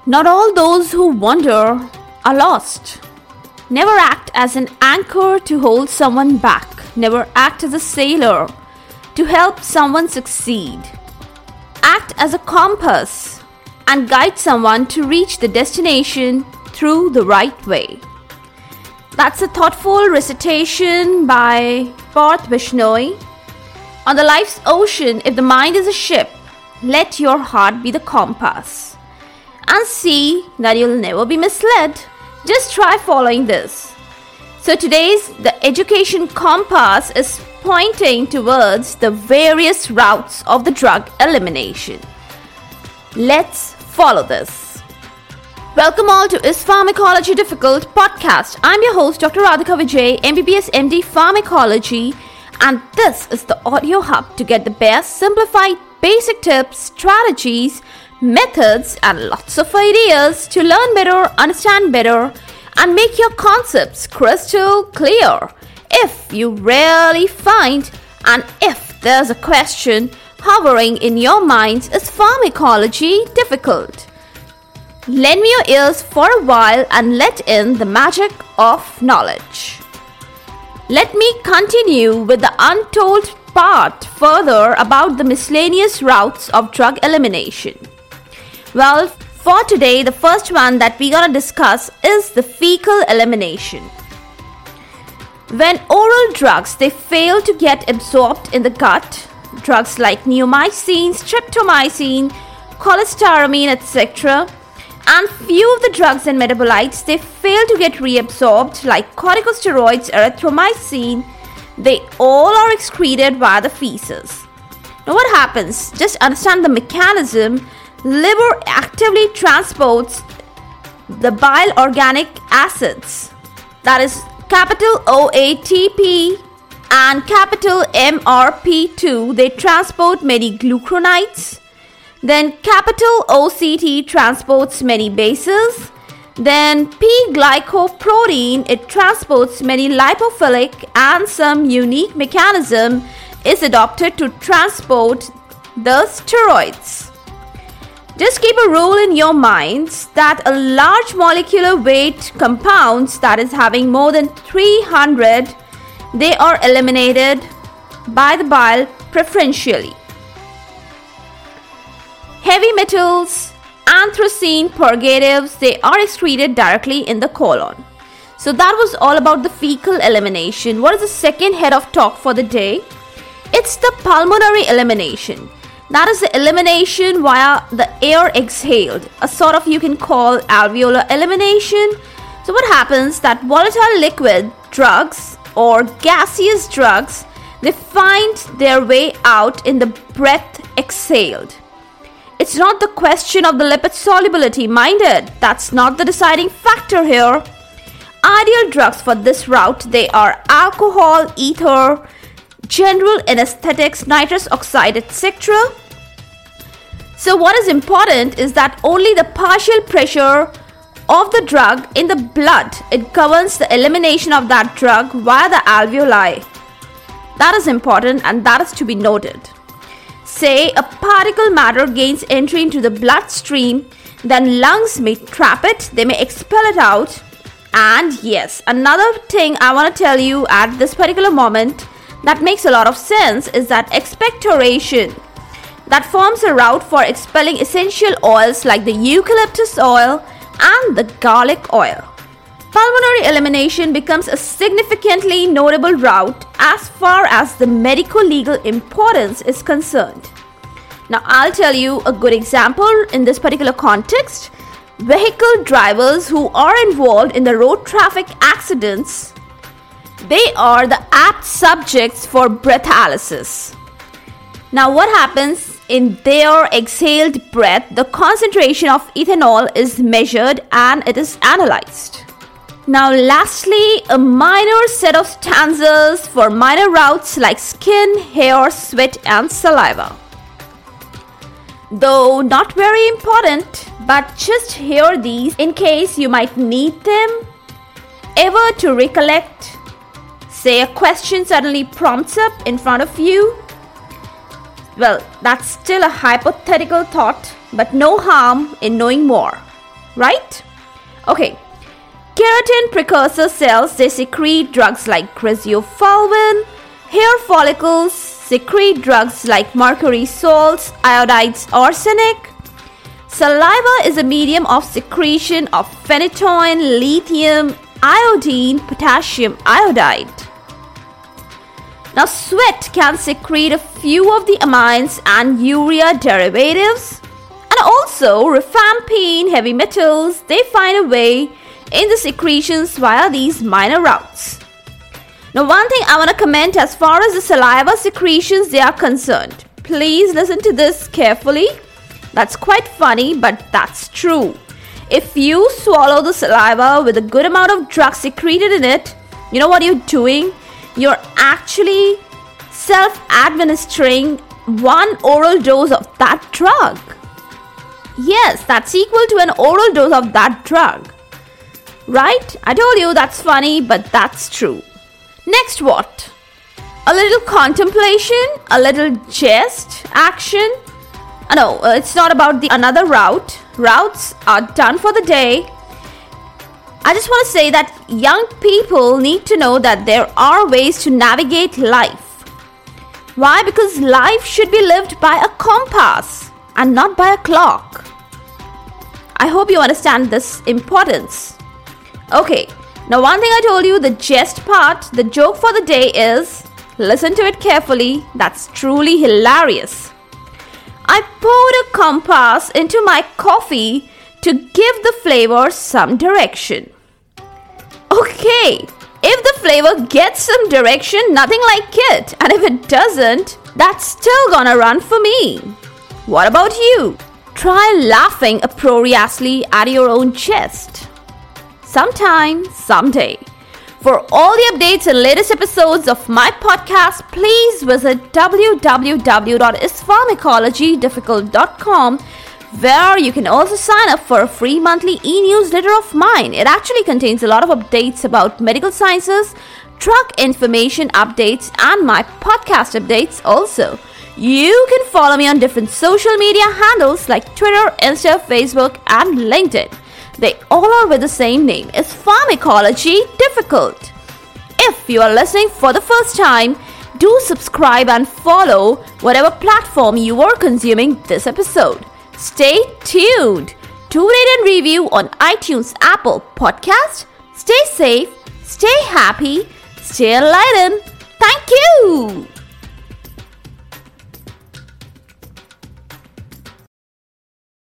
Not all those who wander are lost. Never act as an anchor to hold someone back. Never act as a sailor to help someone succeed. Act as a compass and guide someone to reach the destination through the right way. That's a thoughtful recitation by Parth Bishnoi. On the life's ocean, if the mind is a ship, let your heart be the compass. And see that you'll never be misled. Just try following this. So today's The Education Compass is pointing towards the various routes of the drug elimination. Let's follow this. Welcome all to Is Pharmacology Difficult podcast. I'm your host Dr. Radhika Vijay, MBBS MD Pharmacology, and this is the audio hub to get the best simplified basic tips, strategies, methods and lots of ideas to learn better, understand better and make your concepts crystal clear. If you really find and if there's a question hovering in your minds, is pharmacology difficult? Lend me your ears for a while and let in the magic of knowledge. Let me continue with the untold part further about the miscellaneous routes of drug elimination. Well, for today, the first one that we're gonna discuss is the fecal elimination. When oral drugs, they fail to get absorbed in the gut, drugs like neomycin, streptomycin, cholestyramine, etc., and few of the drugs and metabolites, they fail to get reabsorbed like corticosteroids, erythromycin, they all are excreted via the feces. Now what happens? Just understand the mechanism. Liver actively transports the bile organic acids, that is capital OATP and capital MRP2. They transport many glucuronides. Then capital OCT transports many bases. Then P-glycoprotein, it transports many lipophilic, and some unique mechanism is adopted to transport the steroids. Just keep a rule in your minds that a large molecular weight compounds that is having more than 300, they are eliminated by the bile preferentially. Heavy metals, anthracene purgatives, they are excreted directly in the colon. So that was all about the fecal elimination. What is the second head of talk for the day? It's the pulmonary elimination. That is the elimination via the air exhaled, a sort of you can call alveolar elimination. So what happens that volatile liquid drugs or gaseous drugs, they find their way out in the breath exhaled. It's not the question of the lipid solubility, mind it, that's not the deciding factor here. Ideal drugs for this route, they are alcohol, ether, general anesthetics, nitrous oxide, etc. So what is important is that only the partial pressure of the drug in the blood, it governs the elimination of that drug via the alveoli. That is important and that is to be noted. Say a particle matter gains entry into the bloodstream, then lungs may trap it, they may expel it out. And yes, another thing I want to tell you at this particular moment that makes a lot of sense is that expectoration, that forms a route for expelling essential oils like the eucalyptus oil and the garlic oil. Pulmonary elimination becomes a significantly notable route as far as the medico-legal importance is concerned. Now I'll tell you a good example in this particular context. Vehicle drivers who are involved in the road traffic accidents, they are the apt subjects for breathalysis. Now what happens in their exhaled breath, the concentration of ethanol is measured and it is analyzed. Now lastly, a minor set of stanzas for minor routes like skin, hair, sweat and saliva. Though not very important, but just hear these in case you might need them. Ever to recollect, say a question suddenly prompts up in front of you. Well, that's still a hypothetical thought, but no harm in knowing more. right? Okay. Keratin precursor cells, they secrete drugs like cresofulvin. Hair follicles secrete drugs like mercury salts, iodides, arsenic. Saliva is a medium of secretion of phenytoin, lithium, iodine, potassium iodide. Now, sweat can secrete a few of the amines and urea derivatives. And also, rifampicin, heavy metals, they find a way in the secretions via these minor routes. Now, one thing I want to comment as far as the saliva secretions they are concerned. Please listen to this carefully. That's quite funny, but that's true. If you swallow the saliva with a good amount of drug secreted in it, you know what you're doing? You're actually self-administering one oral dose of that drug. Yes, that's equal to an oral dose of that drug. Right? I told you that's funny, but that's true. Next what? A little contemplation, a little jest, action. No, it's not about the another route. Routes are done for the day. I just want to say that young people need to know that there are ways to navigate life. Why? Because life should be lived by a compass and not by a clock. I hope you understand this importance. Okay, now one thing I told you, the jest part, the joke for the day is, listen to it carefully, that's truly hilarious. I poured a compass into my coffee to give the flavor some direction. Okay, if the flavor gets some direction, nothing like it. And if it doesn't, that's still gonna run for me. What about you? Try laughing uproariously at your own jest. Sometime, someday. For all the updates and latest episodes of my podcast, please visit www.ispharmacologydifficult.com, where you can also sign up for a free monthly e-newsletter of mine. It actually contains a lot of updates about medical sciences, drug information updates, and my podcast updates also. You can follow me on different social media handles like Twitter, Insta, Facebook, and LinkedIn. They all are with the same name. It's Pharmacology Difficult. If you are listening for the first time, do subscribe and follow whatever platform you are consuming this episode. Stay tuned to rate and review on iTunes, Apple Podcast. Stay safe, stay happy, stay enlightened. Thank you.